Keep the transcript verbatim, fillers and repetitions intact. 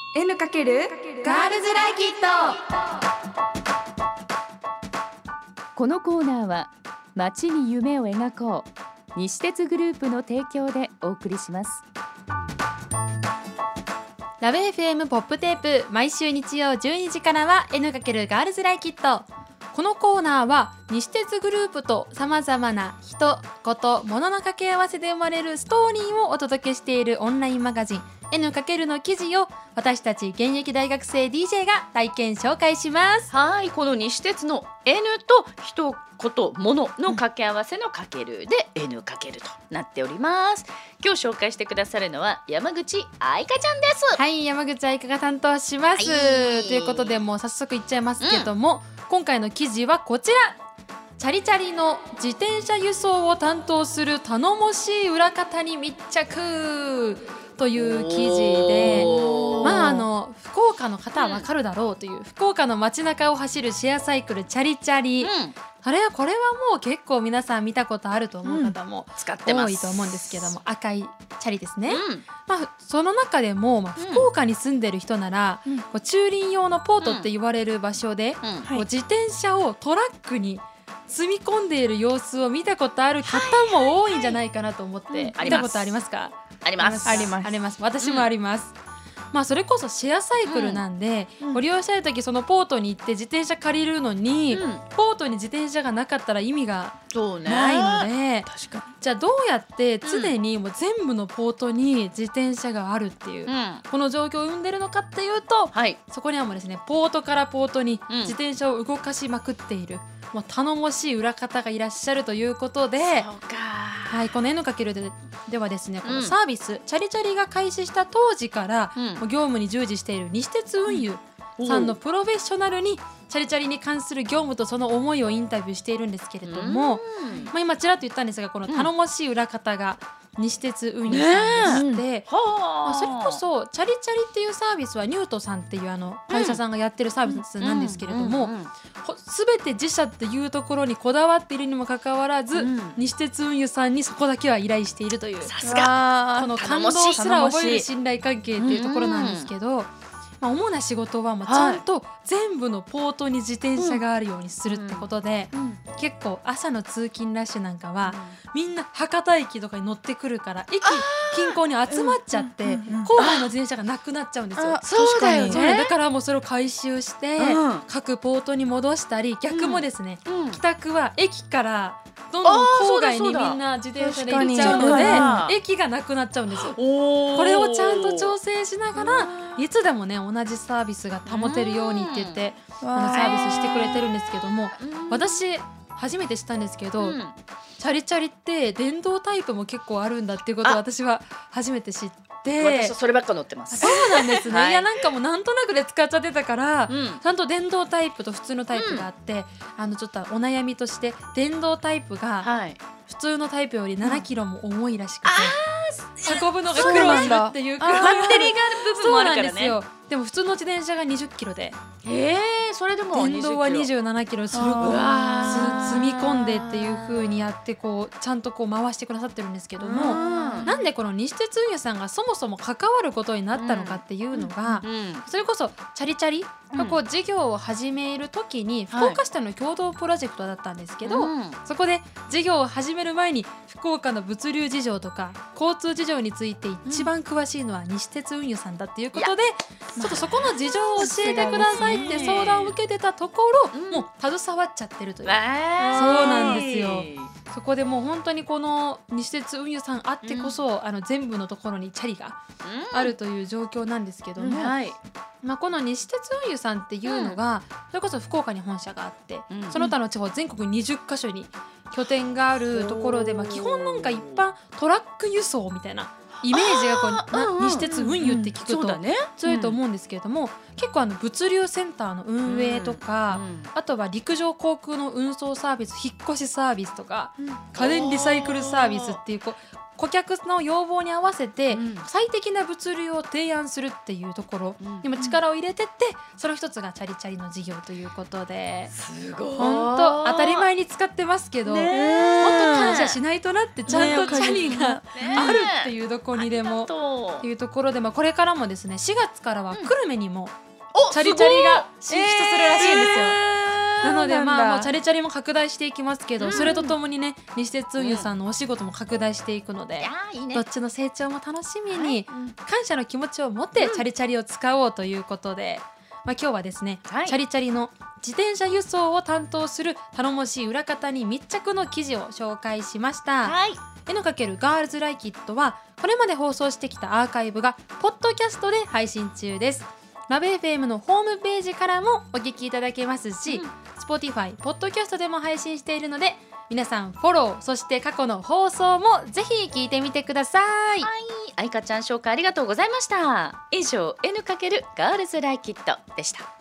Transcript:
N× ガールズライキット。 このコーナーは街に夢を描こう西鉄グループの提供でお送りします。 ラブ エフエム ポップテープ、毎週日曜じゅうにじからは N× ガールズライキット。このコーナーは西鉄グループとさまざまな人、こと、物の掛け合わせで生まれるストーリーをお届けしているオンラインマガジン N× の記事を私たち現役大学生 ディージェー が体験紹介します。 はい、この西鉄の N と一言物の掛け合わせのかけるで N× となっております。今日紹介してくださるのは山口愛香ちゃんです。 はい、山口愛香が担当します、はい、ということでもう早速いっちゃいますけども、うん、今回の記事はこちら。チャリチャリの自転車輸送を担当する頼もしい裏方に密着という記事で、まああの福岡の方はわかるだろうという、うん、福岡の街中を走るシェアサイクルチャリチャリ、うん、あれはこれはもう結構皆さん見たことあると思う方も多いと思うんですけども、うん、赤いチャリですね、うん、まあ、その中でも、まあ、福岡に住んでる人なら、うん、こう駐輪用のポートって言われる場所で、うんうん、こう自転車をトラックに積み込んでいる様子を見たことある方も多いんじゃないかなと思って、はいはいはい、見たことありますか？ ありますありますあります私もあります、うん、まあそれこそシェアサイクルなんで、うん、ご利用したい時そのポートに行って自転車借りるのに、うん、ポートに自転車がなかったら意味がないので、確かにじゃあどうやって常にもう全部のポートに自転車があるっていう、うん、この状況を生んでるのかっていうと、はい、そこにはもうですねポートからポートに自転車を動かしまくっている、もう頼もしい裏方がいらっしゃるということで、そうか、はい、この N× で, ではですね、このサービス、うん、チャリチャリが開始した当時から、うん、業務に従事している西鉄運輸さんのプロフェッショナルにチャリチャリに関する業務とその思いをインタビューしているんですけれども、まあ、今ちらっと言ったんですが、この頼もしい裏方が西鉄運輸さんでして、ね、まあ、それこそチャリチャリっていうサービスはニュートさんっていうあの会社さんがやってるサービスなんですけれども、すべて自社っていうところにこだわっているにもかかわらず、うん、西鉄運輸さんにそこだけは依頼しているという、さすがこの感動すら覚える信頼関係っていうところなんですけど、まあ、主な仕事はもうちゃんと全部のポートに自転車があるようにするってことで、うんうん、結構朝の通勤ラッシュなんかは、うん、みんな博多駅とかに乗ってくるから駅近郊に集まっちゃって、うんうんうん、郊外の自転車がなくなっちゃうんですよ。 そうだよね。 だからもうそれを回収して、うん、各ポートに戻したり、逆もですね、うん、帰宅は駅からどんどん郊外にみんな自転車で行っちゃうので駅がなくなっちゃうんですよ。これをちゃんと調整しながらいつでもね同じサービスが保てるようにって言ってあのサービスしてくれてるんですけども、私初めて知ったんですけど、うん、チャリチャリって電動タイプも結構あるんだっていうことを私は初めて知って、 私はそればっか乗ってます。 そうなんですね、はい、いやなんかもうなんとなくで使っちゃってたから、うん、ちゃんと電動タイプと普通のタイプがあって、うん、あのちょっとお悩みとして電動タイプが普通のタイプよりななキロも重いらしくて、うん、運ぶのが苦労するっていうくらいバッテリーがある部分もあるからね。 そうなんですよ。でも普通の自転車がにじゅっキロで、 えー、それでも電動はにじゅうななキロ、それをこう積み込んでっていう風にやってこうちゃんとこう回してくださってるんですけども、なんでこの西鉄運輸さんがそもそも関わることになったのかっていうのが、うんうん、それこそチャリチャリがこう事業を始める時に福岡市との共同プロジェクトだったんですけど、はい、そこで事業を始める前に福岡の物流事情とか交通事情について一番詳しいのは西鉄運輸さんだっていうことで、ちょっとそこの事情を教えてくださいって相談を受けてたところ、うん、もう携わっちゃってるという、そうなんですよ。そこでもう本当にこの西鉄運輸さんあってこそ、うん、あの全部のところにチャリがあるという状況なんですけども、うん、はい、まあ、この西鉄運輸さんっていうのが、うん、それこそ福岡に本社があって、うん、その他の地方全国にじゅっかしょに拠点があるところで、まあ、基本なんか一般トラック輸送みたいなイメージがこうな、うん、西鉄運輸って聞くと強いと思うんですけれども、うん、結構あの物流センターの運営とか、うん、あとは陸上航空の運送サービス、引っ越しサービスとか、うん、家電リサイクルサービスっていうこう顧客の要望に合わせてうん最適な物流を提案するっていうところにも力を入れてって、その一つがチャリチャリの事業ということで、 すごい本当当たり前に使ってますけど、本当感謝しないとなって、ちゃんとチャリがあるっていうどこにでもっていうところで、まあこれからもですねしがつからは久留米にもチャリチャリが進出するらしいんですよ。なのでまあもうチャリチャリも拡大していきますけど、それとともにね西鉄運輸さんのお仕事も拡大していくので、どっちの成長も楽しみに感謝の気持ちを持ってチャリチャリを使おうということで、まあ今日はですねチャリチャリの自転車輸送を担当する頼もしい裏方に密着の記事を紹介しました。 はい、 N× ガールズライキットはこれまで放送してきたアーカイブがポッドキャストで配信中です。ラブ エフエム のホームページからもお聞きいただけますし、うん、Spotify、ポッドキャストでも配信しているので、皆さんフォロー、そして過去の放送もぜひ聞いてみてください。 はい、あいかちゃん紹介ありがとうございました。以上 N× ガールズライキットでした。